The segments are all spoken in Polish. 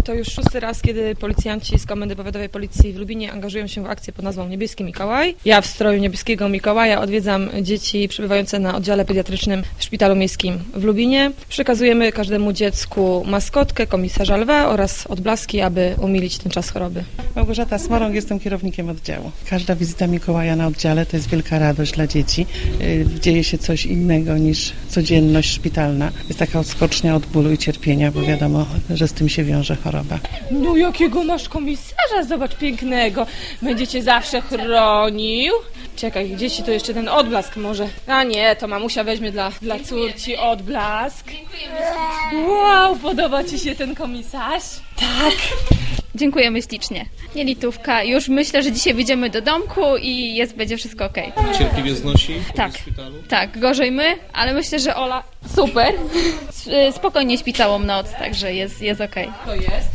To już 6. raz, kiedy policjanci z Komendy Powiatowej Policji w Lubinie angażują się w akcję pod nazwą Niebieski Mikołaj. Ja w stroju Niebieskiego Mikołaja odwiedzam dzieci przebywające na oddziale pediatrycznym w Szpitalu Miejskim w Lubinie. Przekazujemy każdemu dziecku maskotkę, komisarza lwa oraz odblaski, aby umilić ten czas choroby. Małgorzata Smorąg, jestem kierownikiem oddziału. Każda wizyta Mikołaja na oddziale to jest wielka radość dla dzieci. Dzieje się coś innego niż codzienność szpitalna. Jest taka odskocznia od bólu i cierpienia, bo wiadomo, że z tym się wiąże choroba. No jakiego masz komisarza? Zobacz, pięknego. Będzie cię zawsze chronił. Czekaj, gdzieś ci to jeszcze ten odblask może. A nie, to mamusia weźmie dla córci odblask. Wow, podoba ci się ten komisarz? Tak. Dziękujemy ślicznie. Nie litówka. Już myślę, że dzisiaj wyjdziemy do domku i będzie wszystko okej. Cierpliwie znosi Tak. w szpitalu? Tak, gorzej my, ale myślę, że Ola super. Spokojnie śpi całą noc, także jest okej. To jest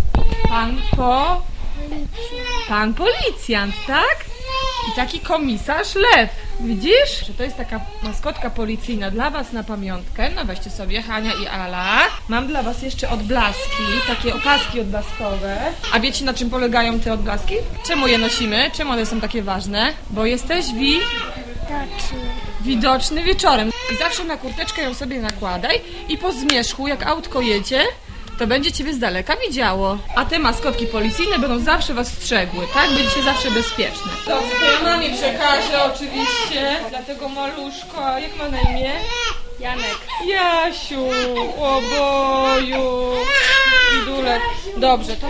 pan policjant, tak? I taki komisarz lew. Widzisz? Że to jest taka maskotka policyjna dla was na pamiątkę. No weźcie sobie, Hania i Ala. Mam dla was jeszcze odblaski, takie opaski odblaskowe. A wiecie, na czym polegają te odblaski? Czemu je nosimy? Czemu one są takie ważne? Bo jesteś widoczny wieczorem. I zawsze na kurteczkę ją sobie nakładaj i po zmierzchu, jak autko jedzie, to będzie ciebie z daleka widziało. A te maskotki policyjne będą zawsze was strzegły, tak? Będziecie zawsze bezpieczne. Dobrze, to ja mamie przekażę oczywiście. Dlatego maluszko, jak ma na imię? Janek. Jasiu, oboju, Idulek. Dobrze, to